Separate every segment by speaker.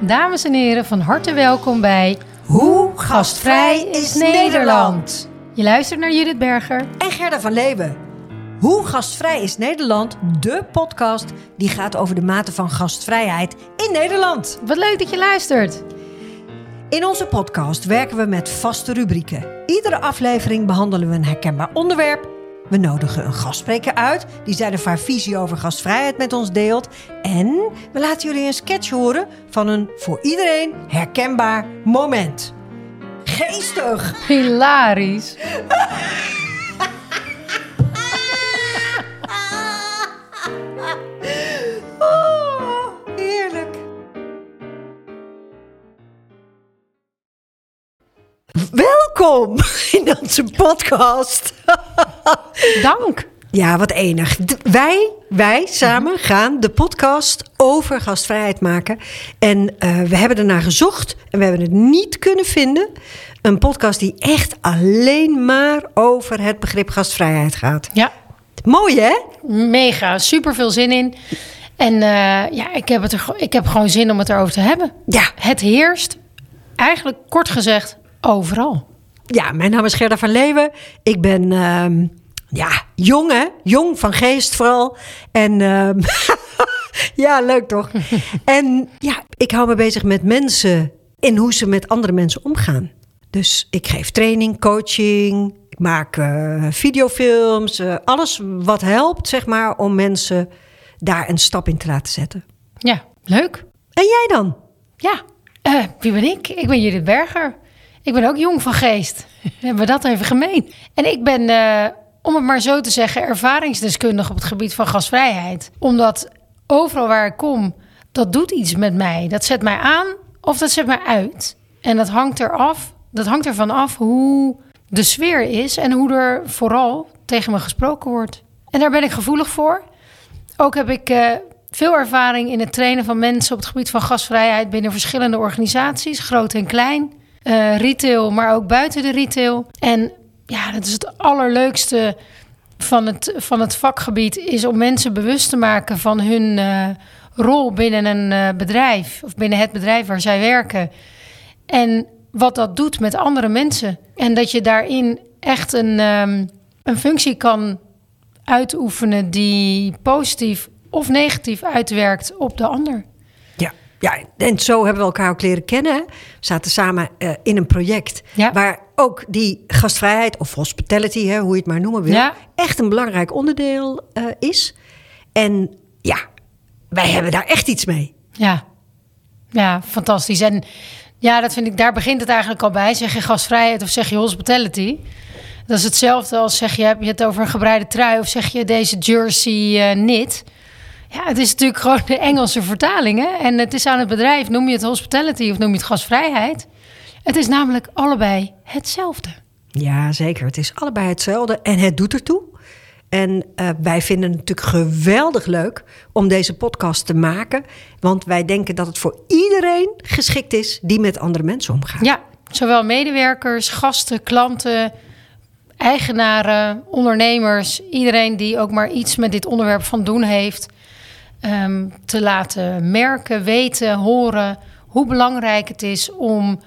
Speaker 1: Dames en heren, van harte welkom bij Hoe gastvrij is Nederland? Je luistert naar Judith Berger
Speaker 2: en Gerda van Leeuwen. Hoe gastvrij is Nederland? De podcast die gaat over de mate van gastvrijheid in Nederland.
Speaker 1: Wat leuk dat je luistert.
Speaker 2: In onze podcast werken we met vaste rubrieken. Iedere aflevering behandelen we een herkenbaar onderwerp. We nodigen een gastspreker uit die zijn of haar visie over gastvrijheid met ons deelt. En we laten jullie een sketch horen van een voor iedereen herkenbaar moment. Geestig!
Speaker 1: Hilarisch.
Speaker 2: Oh, heerlijk. Welkom in onze podcast.
Speaker 1: Dank.
Speaker 2: Ja, wat enig. Wij samen gaan de podcast over gastvrijheid maken. En we hebben ernaar gezocht en we hebben het niet kunnen vinden. Een podcast die echt alleen maar over het begrip gastvrijheid gaat.
Speaker 1: Ja.
Speaker 2: Mooi, hè?
Speaker 1: Mega, super veel zin in. En ik heb gewoon zin om het erover te hebben.
Speaker 2: Ja.
Speaker 1: Het heerst, eigenlijk kort gezegd, overal.
Speaker 2: Ja, mijn naam is Gerda van Leeuwen. Ik ben jong, hè? Jong van geest vooral. En ja, leuk toch? En ja, ik hou me bezig met mensen en hoe ze met andere mensen omgaan. Dus ik geef training, coaching, ik maak videofilms, alles wat helpt, zeg maar, om mensen daar een stap in te laten zetten.
Speaker 1: Ja, leuk.
Speaker 2: En jij dan?
Speaker 1: Ja, wie ben ik? Ik ben Judith Berger. Ik ben ook jong van geest. Hebben we dat even gemeen? En ik ben, om het maar zo te zeggen, ervaringsdeskundige op het gebied van gastvrijheid. Omdat overal waar ik kom, dat doet iets met mij. Dat zet mij aan of dat zet mij uit. En dat hangt ervan af hoe de sfeer is en hoe er vooral tegen me gesproken wordt. En daar ben ik gevoelig voor. Ook heb ik veel ervaring in het trainen van mensen op het gebied van gastvrijheid binnen verschillende organisaties, groot en klein. Retail, maar ook buiten de retail. En ja, dat is het allerleukste van het vakgebied, is om mensen bewust te maken van hun rol binnen een bedrijf of binnen het bedrijf waar zij werken. En wat dat doet met andere mensen. En dat je daarin echt een functie kan uitoefenen die positief of negatief uitwerkt op de ander.
Speaker 2: Ja, en zo hebben we elkaar ook leren kennen. Hè? We zaten samen in een project waar ook die gastvrijheid of hospitality, hoe je het maar noemen wil, echt een belangrijk onderdeel is. En ja, wij hebben daar echt iets mee.
Speaker 1: Ja, fantastisch. En ja, dat vind ik, daar begint het eigenlijk al bij. Zeg je gastvrijheid of zeg je hospitality? Dat is hetzelfde als zeg je het over een gebreide trui of zeg je deze jersey knit. Ja, het is natuurlijk gewoon de Engelse vertaling, hè? En het is aan het bedrijf, noem je het hospitality of noem je het gastvrijheid. Het is namelijk allebei hetzelfde.
Speaker 2: Ja, zeker. Het is allebei hetzelfde en het doet ertoe. En wij vinden het natuurlijk geweldig leuk om deze podcast te maken. Want wij denken dat het voor iedereen geschikt is die met andere mensen omgaat.
Speaker 1: Ja, zowel medewerkers, gasten, klanten, eigenaren, ondernemers. Iedereen die ook maar iets met dit onderwerp van doen heeft. Te laten merken, weten, horen hoe belangrijk het is om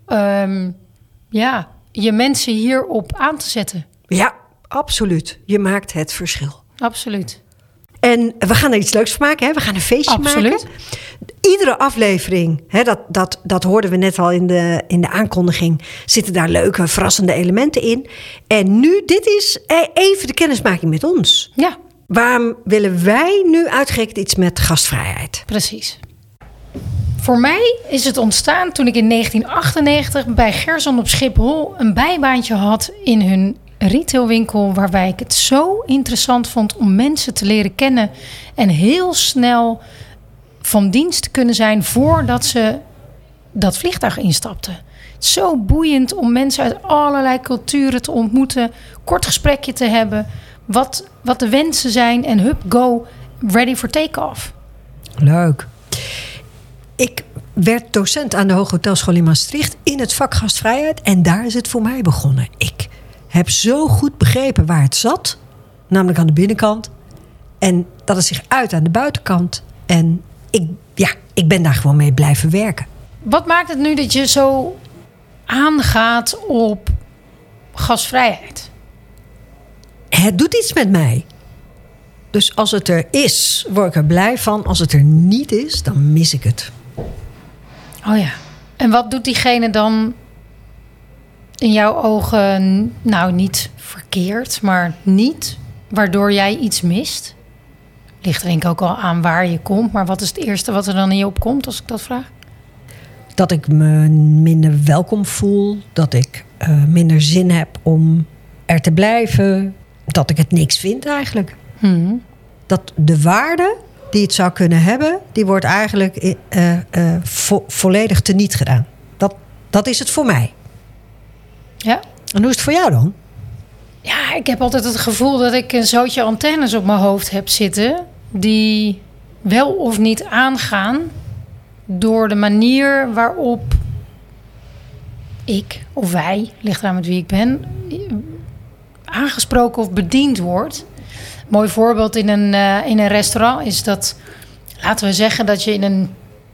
Speaker 1: je mensen hierop aan te zetten. Ja,
Speaker 2: absoluut. Je maakt het verschil.
Speaker 1: Absoluut.
Speaker 2: En we gaan er iets leuks van maken. Hè? We gaan een feestje maken. Iedere aflevering, dat hoorden we net al in de aankondiging, zitten daar leuke, verrassende elementen in. En nu, dit is even de kennismaking met ons.
Speaker 1: Ja.
Speaker 2: Waarom willen wij nu uitgerekend iets met gastvrijheid?
Speaker 1: Precies. Voor mij is het ontstaan toen ik in 1998 bij Gerson op Schiphol een bijbaantje had in hun retailwinkel, waarbij ik het zo interessant vond om mensen te leren kennen en heel snel van dienst te kunnen zijn voordat ze dat vliegtuig instapten. Zo boeiend om mensen uit allerlei culturen te ontmoeten, kort gesprekje te hebben, wat de wensen zijn en hup, go, ready for take-off.
Speaker 2: Leuk. Ik werd docent aan de Hooghotelschool in Maastricht in het vak gastvrijheid en daar is het voor mij begonnen. Ik heb zo goed begrepen waar het zat, namelijk aan de binnenkant, en dat het zich uit aan de buitenkant. En ik ben daar gewoon mee blijven werken.
Speaker 1: Wat maakt het nu dat je zo aangaat op gasvrijheid?
Speaker 2: Het doet iets met mij. Dus als het er is, word ik er blij van. Als het er niet is, dan mis ik het.
Speaker 1: Oh ja. En wat doet diegene dan in jouw ogen, nou niet verkeerd, maar niet, waardoor jij iets mist? Ligt er denk ik ook al aan waar je komt. Maar wat is het eerste wat er dan in je opkomt als ik dat vraag?
Speaker 2: Dat ik me minder welkom voel. Dat ik minder zin heb om er te blijven. Dat ik het niks vind eigenlijk. Dat de waarde die het zou kunnen hebben, die wordt eigenlijk volledig teniet gedaan. Dat is het voor mij.
Speaker 1: Ja.
Speaker 2: En hoe is het voor jou dan?
Speaker 1: Ja, ik heb altijd het gevoel dat ik een zootje antennes op mijn hoofd heb zitten, die wel of niet aangaan door de manier waarop ik of wij, ligt eraan met wie ik ben, aangesproken of bediend wordt. Een mooi voorbeeld in een restaurant is dat, laten we zeggen dat je in een,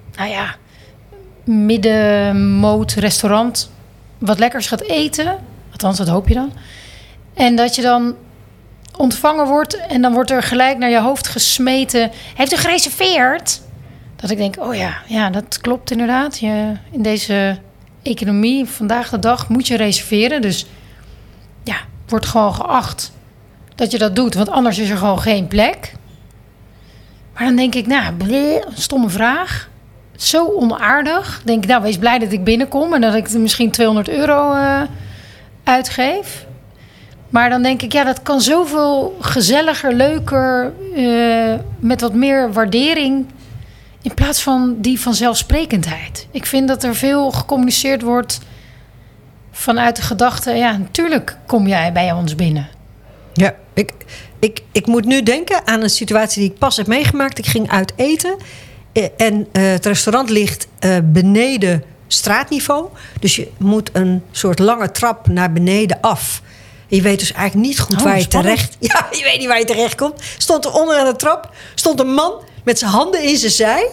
Speaker 1: middenmoot restaurant wat lekkers gaat eten. Althans, dat hoop je dan. En dat je dan ontvangen wordt en dan wordt er gelijk naar je hoofd gesmeten. Heeft u gereserveerd? Dat ik denk, oh ja, dat klopt inderdaad. In deze economie, vandaag de dag, moet je reserveren. Dus ja, wordt gewoon geacht dat je dat doet. Want anders is er gewoon geen plek. Maar dan denk ik, stomme vraag. Zo onaardig. Denk ik, wees blij dat ik binnenkom en dat ik misschien €200 uitgeef. Maar dan denk ik, dat kan zoveel gezelliger, leuker, met wat meer waardering, in plaats van die vanzelfsprekendheid. Ik vind dat er veel gecommuniceerd wordt vanuit de gedachte, natuurlijk kom jij bij ons binnen.
Speaker 2: Ja, ik moet nu denken aan een situatie die ik pas heb meegemaakt. Ik ging uit eten en het restaurant ligt beneden straatniveau. Dus je moet een soort lange trap naar beneden af. Je weet dus eigenlijk niet goed waar je terecht... Ja, je weet niet waar je terecht komt. Stond er onder aan de trap, stond een man met zijn handen in zijn zij.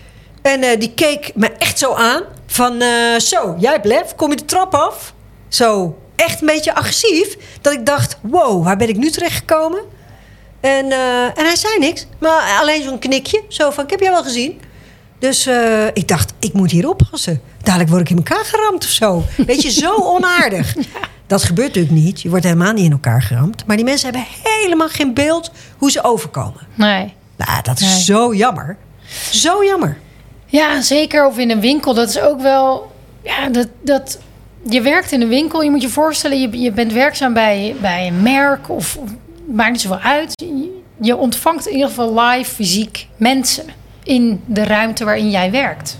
Speaker 2: En die keek me echt zo aan. Van, zo, jij blijft, kom je de trap af? Zo, echt een beetje agressief. Dat ik dacht, wow, waar ben ik nu terechtgekomen? En hij zei niks. Maar alleen zo'n knikje. Zo van, ik heb jou wel gezien. Dus ik dacht, ik moet hier oppassen. Dadelijk word ik in elkaar geramd of zo. Weet je, zo onaardig. Ja. Dat gebeurt natuurlijk niet. Je wordt helemaal niet in elkaar geramd. Maar die mensen hebben helemaal geen beeld hoe ze overkomen.
Speaker 1: Nee.
Speaker 2: Nou, dat is zo jammer. Zo jammer.
Speaker 1: Ja, zeker. Of in een winkel. Dat is ook wel... Ja, dat je werkt in een winkel. Je moet je voorstellen, je bent werkzaam bij een merk. Of maakt niet zoveel uit. Je ontvangt in ieder geval live, fysiek mensen in de ruimte waarin jij werkt.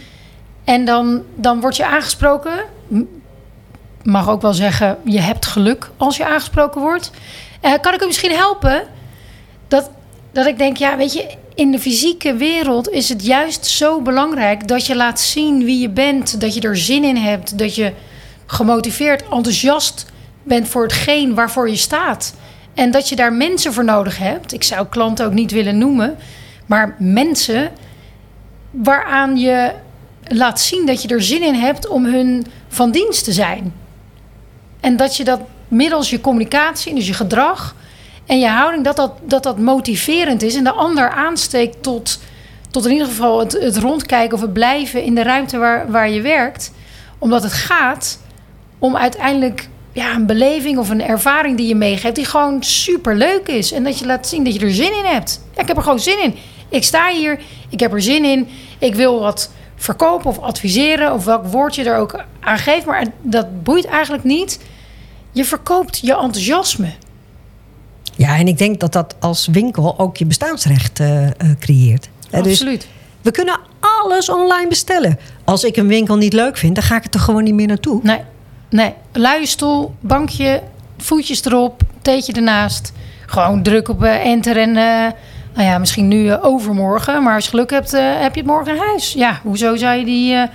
Speaker 1: En dan word je aangesproken. Mag ook wel zeggen, je hebt geluk als je aangesproken wordt. Kan ik u misschien helpen? Dat ik denk, weet je, in de fysieke wereld is het juist zo belangrijk dat je laat zien wie je bent. Dat je er zin in hebt. Dat je gemotiveerd, enthousiast bent voor hetgeen waarvoor je staat. En dat je daar mensen voor nodig hebt. Ik zou klanten ook niet willen noemen. Maar mensen waaraan je laat zien dat je er zin in hebt om hun van dienst te zijn. En dat je dat middels je communicatie, dus je gedrag en je houding, dat motiverend is. En de ander aansteekt tot in ieder geval het rondkijken of het blijven in de ruimte waar je werkt. Omdat het gaat om uiteindelijk een beleving of een ervaring die je meegeeft die gewoon super leuk is. En dat je laat zien dat je er zin in hebt. Ja, ik heb er gewoon zin in. Ik sta hier, ik heb er zin in. Ik wil wat verkopen of adviseren of welk woord je er ook aan geeft. Maar dat boeit eigenlijk niet. Je verkoopt je enthousiasme.
Speaker 2: Ja, en ik denk dat als winkel ook je bestaansrecht creëert.
Speaker 1: Absoluut.
Speaker 2: Dus we kunnen alles online bestellen. Als ik een winkel niet leuk vind, dan ga ik er gewoon niet meer naartoe.
Speaker 1: Nee. Luie stoel, bankje, voetjes erop, theetje ernaast. Gewoon druk op enter en misschien nu overmorgen. Maar als je geluk hebt, heb je het morgen in huis. Ja, hoezo zou je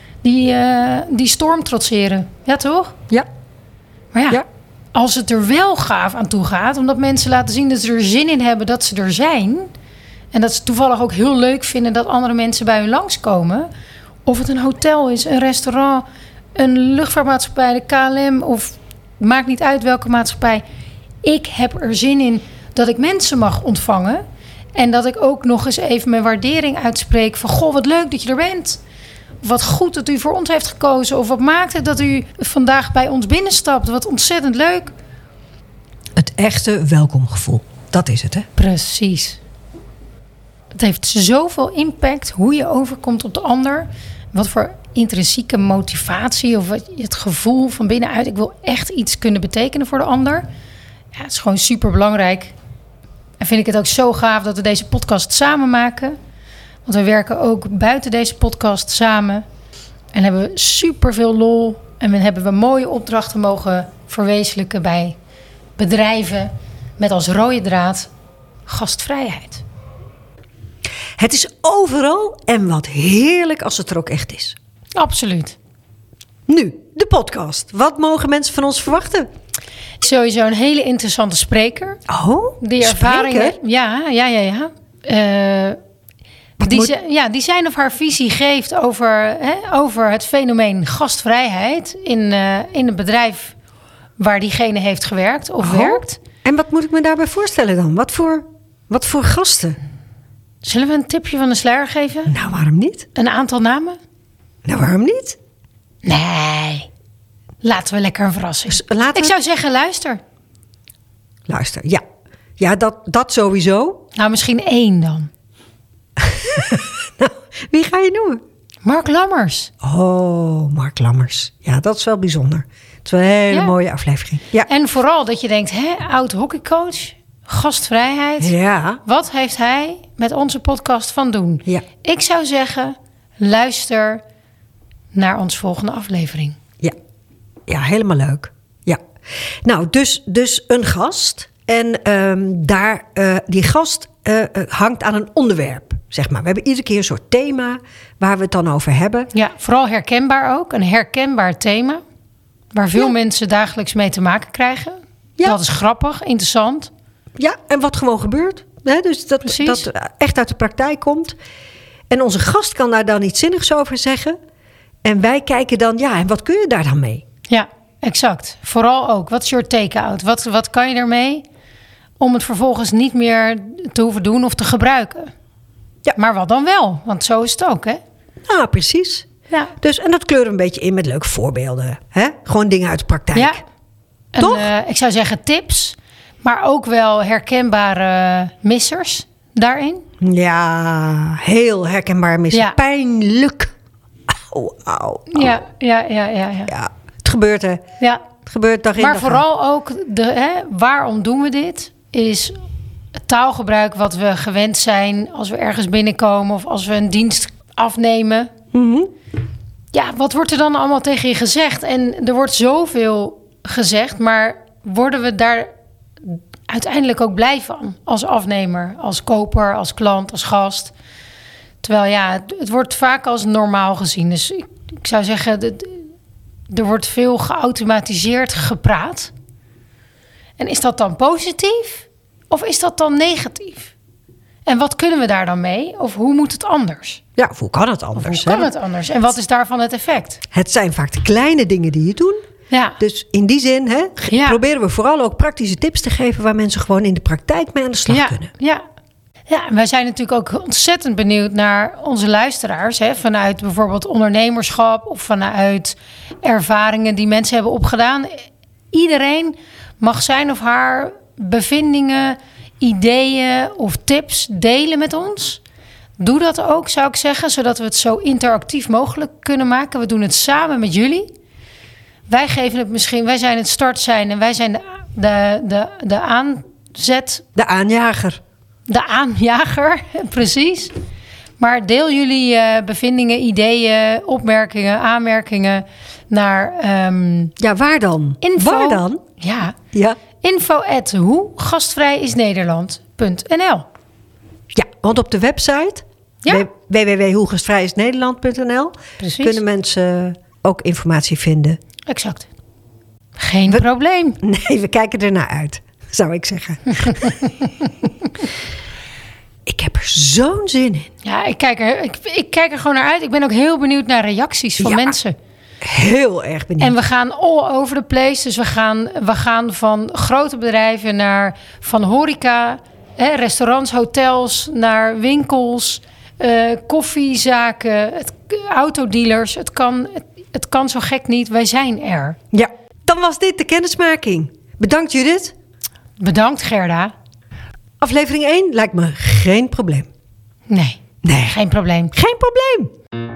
Speaker 1: die storm trotseren? Ja, toch?
Speaker 2: Ja.
Speaker 1: Maar ja, als het er wel gaaf aan toe gaat, omdat mensen laten zien dat ze er zin in hebben dat ze er zijn. En dat ze toevallig ook heel leuk vinden dat andere mensen bij hun langskomen. Of het een hotel is, een restaurant, een luchtvaartmaatschappij, de KLM... of maakt niet uit welke maatschappij. Ik heb er zin in dat ik mensen mag ontvangen... en dat ik ook nog eens even mijn waardering uitspreek... van goh, wat leuk dat je er bent. Wat goed dat u voor ons heeft gekozen. Of wat maakt het dat u vandaag bij ons binnenstapt. Wat ontzettend leuk.
Speaker 2: Het echte welkomgevoel. Dat is het, hè?
Speaker 1: Precies. Het heeft zoveel impact hoe je overkomt op de ander. Wat voor intrinsieke motivatie of het gevoel van binnenuit. Ik wil echt iets kunnen betekenen voor de ander. Ja, het is gewoon super belangrijk. En vind ik het ook zo gaaf dat we deze podcast samen maken. Want we werken ook buiten deze podcast samen. En hebben we super veel lol. En hebben we mooie opdrachten mogen verwezenlijken bij bedrijven. Met als rode draad gastvrijheid.
Speaker 2: Het is overal en wat heerlijk als het er ook echt is.
Speaker 1: Absoluut.
Speaker 2: Nu, de podcast. Wat mogen mensen van ons verwachten?
Speaker 1: Sowieso een hele interessante spreker.
Speaker 2: Oh,
Speaker 1: Die ervaringen.
Speaker 2: spreker?
Speaker 1: Ja. Die zijn of haar visie geeft over het fenomeen gastvrijheid in een bedrijf waar diegene heeft gewerkt of werkt.
Speaker 2: En wat moet ik me daarbij voorstellen dan? Wat voor gasten?
Speaker 1: Zullen we een tipje van de sluier geven?
Speaker 2: Nou, waarom niet?
Speaker 1: Een aantal namen?
Speaker 2: Nou, waarom niet?
Speaker 1: Nee. Laten we lekker een verrassing.
Speaker 2: Dus
Speaker 1: Ik zou zeggen, luister.
Speaker 2: Luister, ja. Ja, dat sowieso.
Speaker 1: Nou, misschien 1 dan.
Speaker 2: Nou, wie ga je noemen?
Speaker 1: Mark Lammers.
Speaker 2: Oh, Mark Lammers. Ja, dat is wel bijzonder. Het is wel een hele mooie aflevering. Ja.
Speaker 1: En vooral dat je denkt, oud hockeycoach, gastvrijheid.
Speaker 2: Ja.
Speaker 1: Wat heeft hij met onze podcast van doen?
Speaker 2: Ja.
Speaker 1: Ik zou zeggen, luister naar onze volgende aflevering.
Speaker 2: Ja, helemaal leuk. Ja. Nou, dus een gast. En die gast hangt aan een onderwerp, zeg maar. We hebben iedere keer een soort thema waar we het dan over hebben.
Speaker 1: Ja, vooral herkenbaar ook. Een herkenbaar thema. Waar veel mensen dagelijks mee te maken krijgen.
Speaker 2: Ja.
Speaker 1: Dat is grappig, interessant.
Speaker 2: Ja, en wat gewoon gebeurt. Hè? Dus dat echt uit de praktijk komt. En onze gast kan daar dan iets zinnigs over zeggen. En wij kijken dan, en wat kun je daar dan mee?
Speaker 1: Ja, exact. Vooral ook, wat is your take-out? Wat kan je ermee om het vervolgens niet meer te hoeven doen of te gebruiken? Ja. Maar wat dan wel? Want zo is het ook, hè?
Speaker 2: Nou, precies. Ja. Dus, en dat kleuren we een beetje in met leuke voorbeelden. Hè? Gewoon dingen uit de praktijk.
Speaker 1: Ja.
Speaker 2: Toch?
Speaker 1: Ik zou zeggen tips, maar ook wel herkenbare missers daarin.
Speaker 2: Ja, heel herkenbaar missen. Ja. Pijnlijk. Auw.
Speaker 1: Ja.
Speaker 2: Ja, het gebeurt, hè?
Speaker 1: Ja.
Speaker 2: Het gebeurt dag in
Speaker 1: maar
Speaker 2: dag
Speaker 1: vooral ook, waarom doen we dit? Is het taalgebruik wat we gewend zijn als we ergens binnenkomen of als we een dienst afnemen.
Speaker 2: Mm-hmm.
Speaker 1: Ja, wat wordt er dan allemaal tegen je gezegd? En er wordt zoveel gezegd, maar worden we daar uiteindelijk ook blij van? Als afnemer, als koper, als klant, als gast. Terwijl het wordt vaak als normaal gezien. Dus ik zou zeggen, er wordt veel geautomatiseerd gepraat. En is dat dan positief of is dat dan negatief? En wat kunnen we daar dan mee? Of hoe moet het anders?
Speaker 2: Ja, of hoe kan het anders?
Speaker 1: En wat is daarvan het effect?
Speaker 2: Het zijn vaak de kleine dingen die je doet.
Speaker 1: Ja.
Speaker 2: Dus in die zin proberen we vooral ook praktische tips te geven waar mensen gewoon in de praktijk mee aan de slag kunnen.
Speaker 1: Ja, en wij zijn natuurlijk ook ontzettend benieuwd naar onze luisteraars. Vanuit bijvoorbeeld ondernemerschap of vanuit ervaringen die mensen hebben opgedaan. Iedereen mag zijn of haar bevindingen, ideeën of tips delen met ons. Doe dat ook, zou ik zeggen, zodat we het zo interactief mogelijk kunnen maken. We doen het samen met jullie. Wij geven het misschien, wij zijn het startsein en wij zijn de aanzet.
Speaker 2: De aanjager.
Speaker 1: De aanjager, precies. Maar deel jullie bevindingen, ideeën, opmerkingen, aanmerkingen naar...
Speaker 2: waar dan?
Speaker 1: Info,
Speaker 2: waar dan?
Speaker 1: Ja. info@hoegastvrijisnederland.nl.
Speaker 2: Ja, want op de website www.hoegastvrijisnederland.nl kunnen mensen ook informatie vinden.
Speaker 1: Exact. Geen probleem.
Speaker 2: Nee, we kijken er naar uit, zou ik zeggen. Ik heb er zo'n zin in.
Speaker 1: Ja, ik kijk er gewoon naar uit. Ik ben ook heel benieuwd naar reacties van mensen.
Speaker 2: Heel erg benieuwd.
Speaker 1: En we gaan all over the place. Dus we gaan van grote bedrijven naar van horeca, restaurants, hotels, naar winkels, koffiezaken, autodealers. Het kan zo gek niet. Wij zijn er.
Speaker 2: Ja, dan was dit de kennismaking. Bedankt Judith.
Speaker 1: Bedankt Gerda.
Speaker 2: Aflevering 1 lijkt me geen probleem.
Speaker 1: Nee, geen probleem.
Speaker 2: Geen probleem.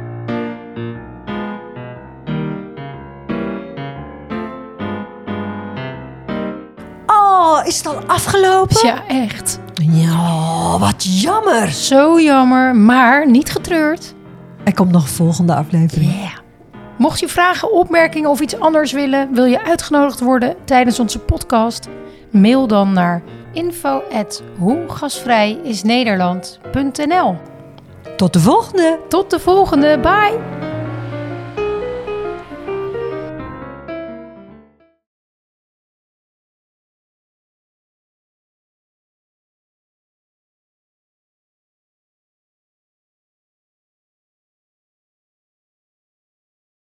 Speaker 2: Oh, is het al afgelopen?
Speaker 1: Ja, echt.
Speaker 2: Ja, wat jammer.
Speaker 1: Zo jammer, maar niet getreurd.
Speaker 2: Er komt nog een volgende aflevering.
Speaker 1: Yeah. Mocht je vragen, opmerkingen of iets anders willen, wil je uitgenodigd worden tijdens onze podcast? Mail dan naar info@hoegasvrijisnederland.nl.
Speaker 2: Tot de volgende.
Speaker 1: Tot de volgende. Bye.